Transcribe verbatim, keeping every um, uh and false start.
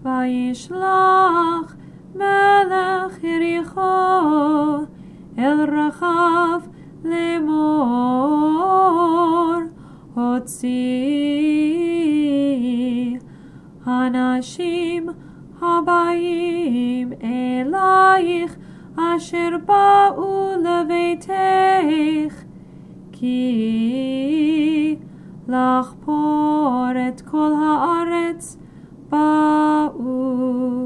וישלח מלך יריחו אל רחב לאמור, הוציאי אנשים הבאים אלייך אשר באו לביתך, כי לחפור את כל הארץ באו.